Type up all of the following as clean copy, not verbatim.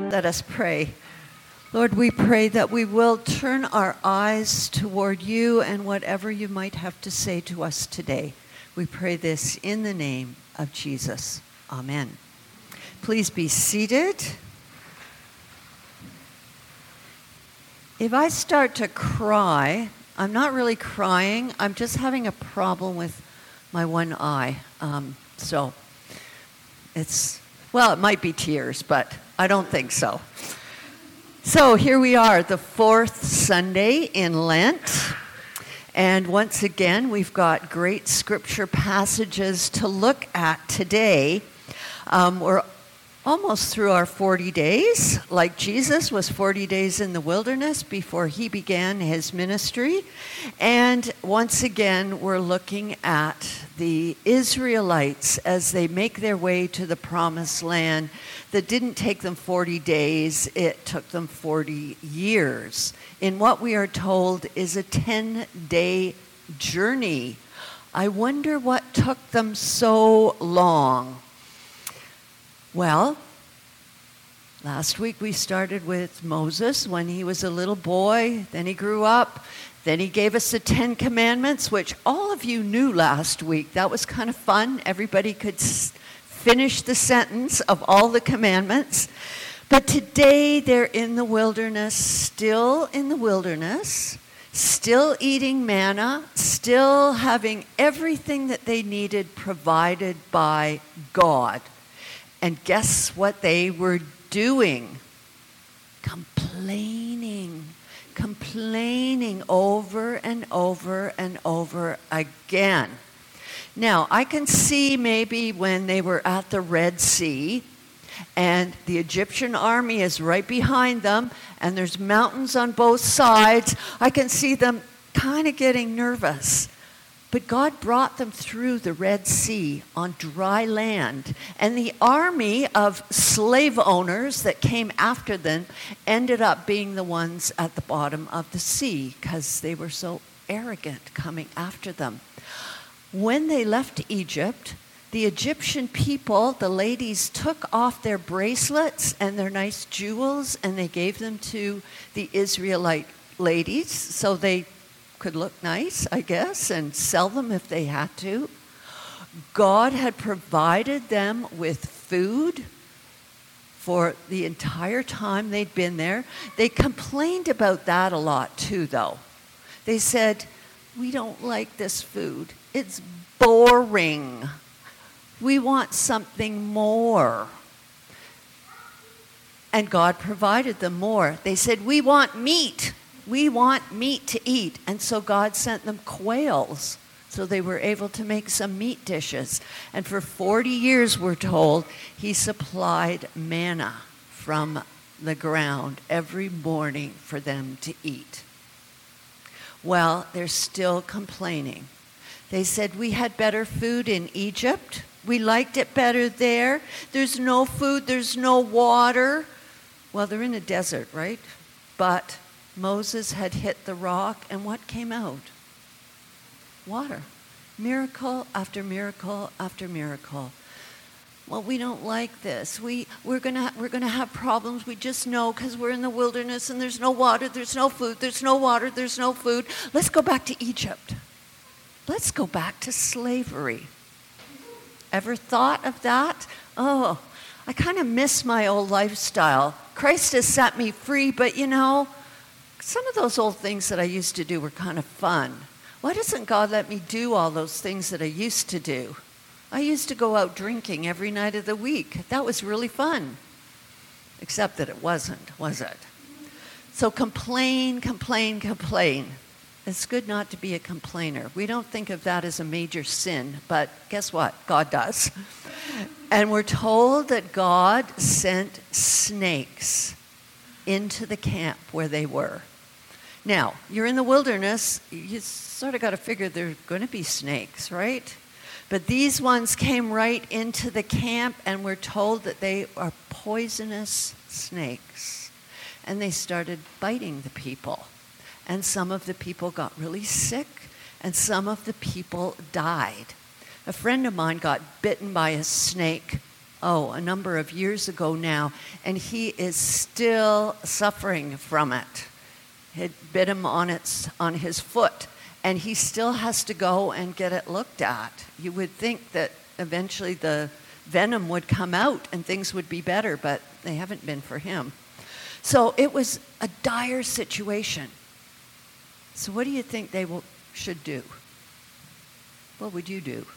Let us pray. Lord, we pray that we will turn our eyes toward you and whatever you might have to say to us today. We pray this in the name of Jesus. Amen. Please be seated. If I start to cry, I'm not really crying. I'm just having a problem with my one eye. It might be tears, but I don't think so. So here we are, the fourth Sunday in Lent. And once again, we've got great scripture passages to look at today. We're almost through our 40 days, like Jesus was 40 days in the wilderness before he began his ministry. And once again, we're looking at the Israelites as they make their way to the promised land. That didn't take them 40 days, it took them 40 years. In what we are told is a 10-day journey. I wonder what took them so long. Well, last week we started with Moses when he was a little boy, then he grew up, then he gave us the 10 Commandments, which all of you knew last week. That was kind of fun. Everybody could finish the sentence of all the commandments. But today they're in the wilderness, still eating manna, still having everything that they needed provided by God. And guess what they were doing? Complaining over and over and over again. Now, I can see maybe when they were at the Red Sea and the Egyptian army is right behind them and there's mountains on both sides, I can see them kind of getting nervous. But God brought them through the Red Sea on dry land. And the army of slave owners that came after them ended up being the ones at the bottom of the sea because they were so arrogant coming after them. When they left Egypt, the Egyptian people, the ladies, took off their bracelets and their nice jewels and they gave them to the Israelite ladies so they could look nice, I guess, and sell them if they had to. God had provided them with food for the entire time they'd been there. They complained about that a lot too, though. They said, "We don't like this food. It's boring. We want something more." And God provided them more. They said, "We want meat. We want meat to eat." And so God sent them quails. So they were able to make some meat dishes. And for 40 years, we're told, he supplied manna from the ground every morning for them to eat. Well, they're still complaining. They said, "We had better food in Egypt. We liked it better there. There's no food, there's no water." Well, they're in a desert, right? But Moses had hit the rock, and what came out? Water. Miracle after miracle after miracle. "Well, we don't like this. We're gonna have problems. We just know because we're in the wilderness and there's no water, there's no food, there's no water, there's no food. Let's go back to Egypt. Let's go back to slavery." Ever thought of that? Oh, I kind of miss my old lifestyle. Christ has set me free, but some of those old things that I used to do were kind of fun. Why doesn't God let me do all those things that I used to do? I used to go out drinking every night of the week. That was really fun. Except that it wasn't, was it? So complain. It's good not to be a complainer. We don't think of that as a major sin, but guess what? God does. And we're told that God sent snakes into the camp where they were. Now, you're in the wilderness, you sort of got to figure there are going to be snakes, right? But these ones came right into the camp, and we're told that they are poisonous snakes. And they started biting the people. And some of the people got really sick, and some of the people died. A friend of mine got bitten by a snake a number of years ago now, and he is still suffering from it. It bit him on his foot, and he still has to go and get it looked at. You would think that eventually the venom would come out and things would be better, but they haven't been for him. So it was a dire situation. So what do you think they should do? What would you do?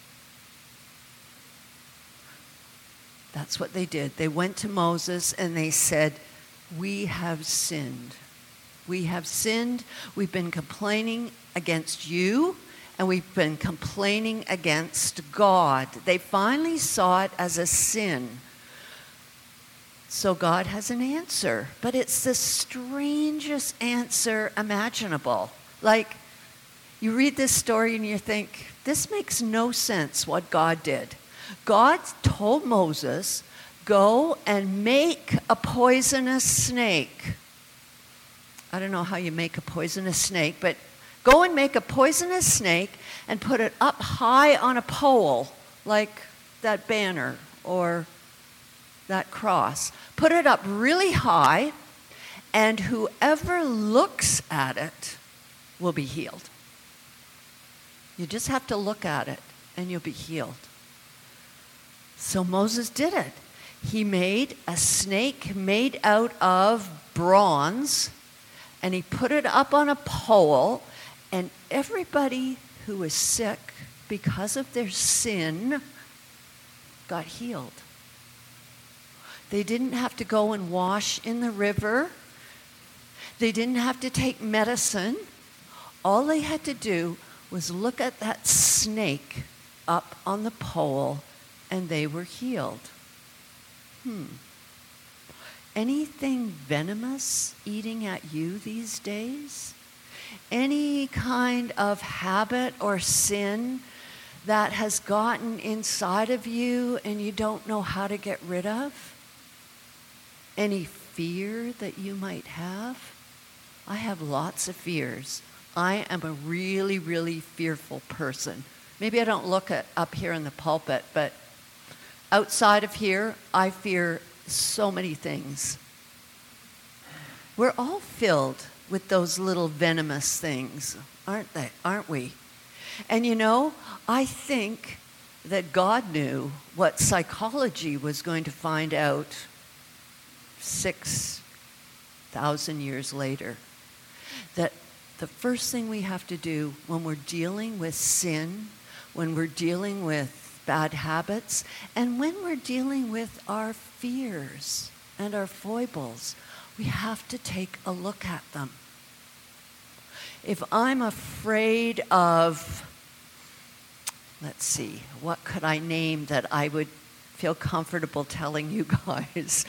That's what they did. They went to Moses and they said, "We have sinned. We have sinned. We've been complaining against you, and we've been complaining against God." They finally saw it as a sin. So God has an answer, but it's the strangest answer imaginable. Like, you read this story and you think, this makes no sense what God did. God told Moses, go and make a poisonous snake. I don't know how you make a poisonous snake, but go and make a poisonous snake and put it up high on a pole, like that banner or that cross. Put it up really high, and whoever looks at it will be healed. You just have to look at it, and you'll be healed. So Moses did it. He made a snake made out of bronze, and he put it up on a pole, and everybody who was sick because of their sin got healed. They didn't have to go and wash in the river. They didn't have to take medicine. All they had to do was look at that snake up on the pole, and they were healed. Anything venomous eating at you these days? Any kind of habit or sin that has gotten inside of you and you don't know how to get rid of? Any fear that you might have? I have lots of fears. I am a really, really fearful person. Maybe I don't look up here in the pulpit, but outside of here, I fear so many things. We're all filled with those little venomous things, aren't we? And you know, I think that God knew what psychology was going to find out 6,000 years later. That the first thing we have to do when we're dealing with sin, when we're dealing with bad habits, and when we're dealing with our fears and our foibles, we have to take a look at them. If I'm afraid of, let's see, what could I name that I would feel comfortable telling you guys?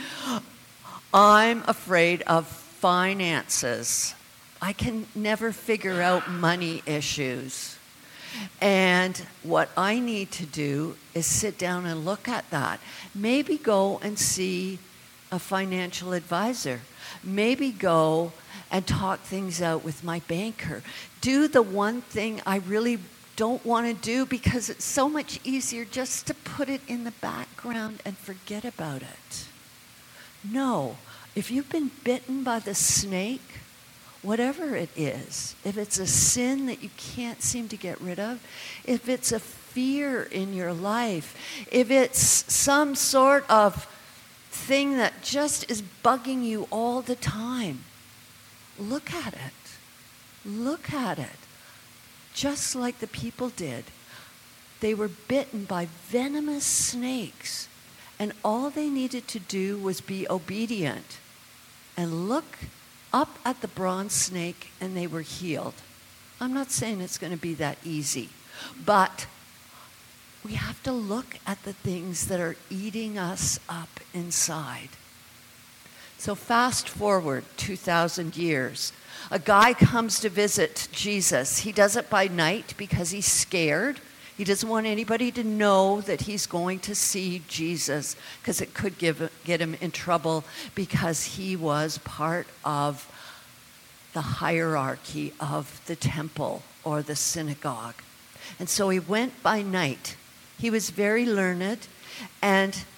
I'm afraid of finances. I can never figure out money issues. And what I need to do is sit down and look at that. Maybe go and see a financial advisor. Maybe go and talk things out with my banker. Do the one thing I really don't want to do because it's so much easier just to put it in the background and forget about it. No, if you've been bitten by the snake, whatever it is, if it's a sin that you can't seem to get rid of, if it's a fear in your life, if it's some sort of thing that just is bugging you all the time, look at it. Look at it. Just like the people did. They were bitten by venomous snakes, and all they needed to do was be obedient and look up at the bronze snake, and they were healed. I'm not saying it's going to be that easy, but we have to look at the things that are eating us up inside. So fast forward 2,000 years. A guy comes to visit Jesus. He does it by night because he's scared. He doesn't want anybody to know that he's going to see Jesus because it could get him in trouble because he was part of the hierarchy of the temple or the synagogue. And so he went by night. He was very learned, and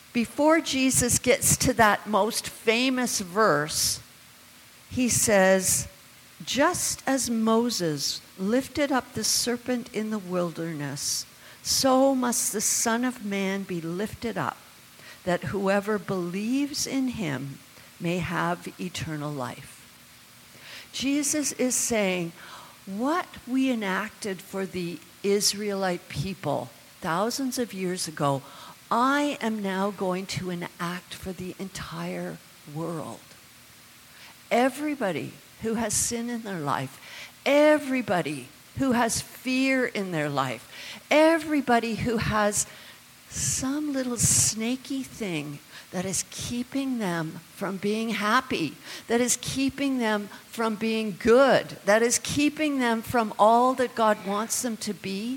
before Jesus gets to that most famous verse, he says, just as Moses lifted up the serpent in the wilderness, so must the Son of Man be lifted up, that whoever believes in him may have eternal life. Jesus is saying, what we enacted for the Israelite people thousands of years ago, I am now going to enact for the entire world. Everybody who has sin in their life, everybody who has fear in their life, everybody who has some little snaky thing that is keeping them from being happy, that is keeping them from being good, that is keeping them from all that God wants them to be,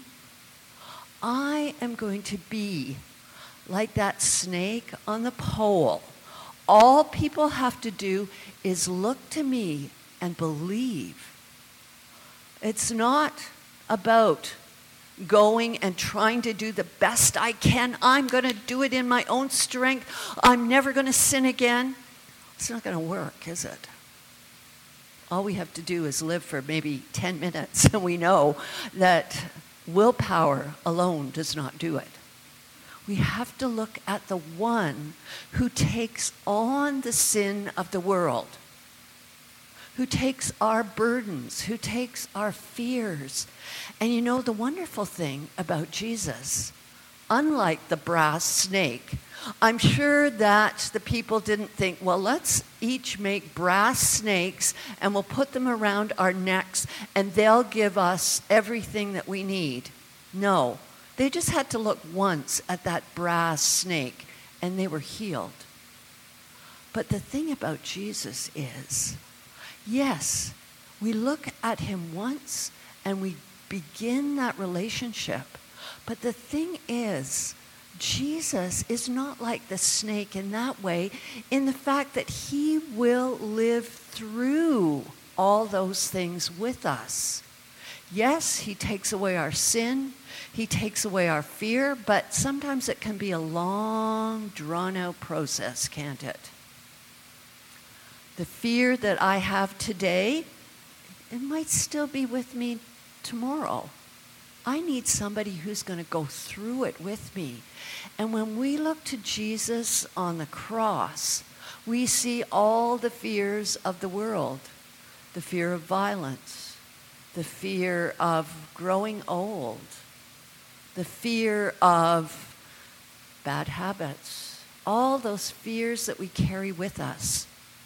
I am going to be like that snake on the pole. All people have to do is look to me and believe. It's not about going and trying to do the best I can. I'm going to do it in my own strength. I'm never going to sin again. It's not going to work, is it? All we have to do is live for maybe 10 minutes, and we know that willpower alone does not do it. We have to look at the one who takes on the sin of the world, who takes our burdens, who takes our fears. And you know the wonderful thing about Jesus, unlike the brass snake, I'm sure that the people didn't think, well, let's each make brass snakes and we'll put them around our necks and they'll give us everything that we need. No, they just had to look once at that brass snake and they were healed. But the thing about Jesus is, yes, we look at him once and we begin that relationship. But the thing is, Jesus is not like the snake in that way, in the fact that he will live through all those things with us. Yes, he takes away our sin, he takes away our fear, but sometimes it can be a long, drawn-out process, can't it? The fear that I have today, it might still be with me tomorrow. I need somebody who's going to go through it with me. And when we look to Jesus on the cross, we see all the fears of the world. The fear of violence, the fear of growing old, the fear of bad habits, all those fears that we carry with us.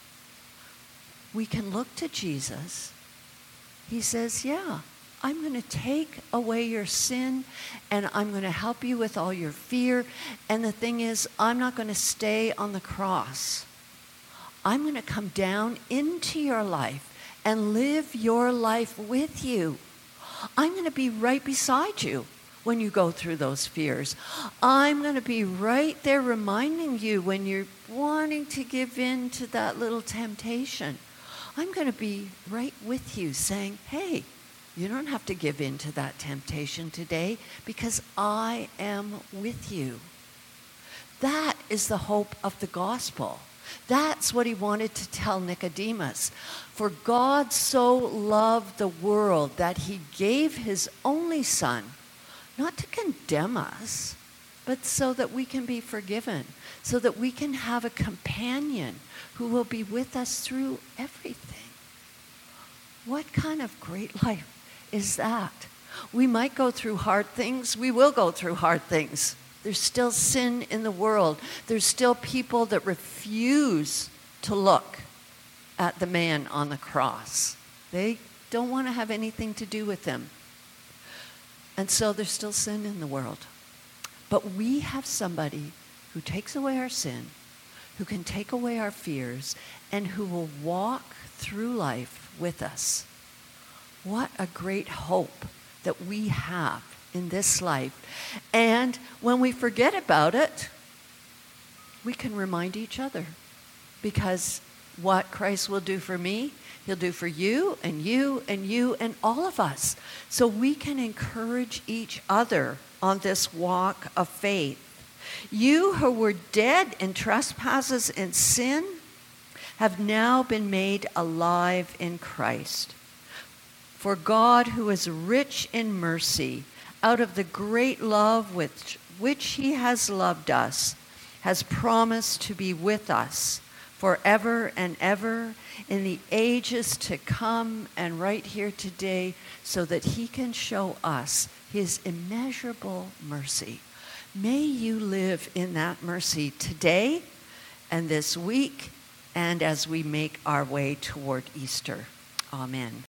We can look to Jesus. He says, yeah, I'm going to take away your sin and I'm going to help you with all your fear. And the thing is, I'm not going to stay on the cross. I'm going to come down into your life and live your life with you. I'm going to be right beside you when you go through those fears. I'm going to be right there reminding you when you're wanting to give in to that little temptation. I'm going to be right with you saying, hey, you don't have to give in to that temptation today because I am with you. That is the hope of the gospel. That's what he wanted to tell Nicodemus. For God so loved the world that he gave his only son, not to condemn us, but so that we can be forgiven, so that we can have a companion who will be with us through everything. What kind of great life is that? We might go through hard things. We will go through hard things. There's still sin in the world. There's still people that refuse to look at the man on the cross. They don't want to have anything to do with him. And so there's still sin in the world. But we have somebody who takes away our sin, who can take away our fears, and who will walk through life with us. What a great hope that we have in this life. And when we forget about it, we can remind each other. Because what Christ will do for me, he'll do for you and you and you and all of us. So we can encourage each other on this walk of faith. You who were dead in trespasses and sin have now been made alive in Christ. For God, who is rich in mercy, out of the great love with which he has loved us, has promised to be with us forever and ever in the ages to come and right here today, so that he can show us his immeasurable mercy. May you live in that mercy today and this week and as we make our way toward Easter. Amen.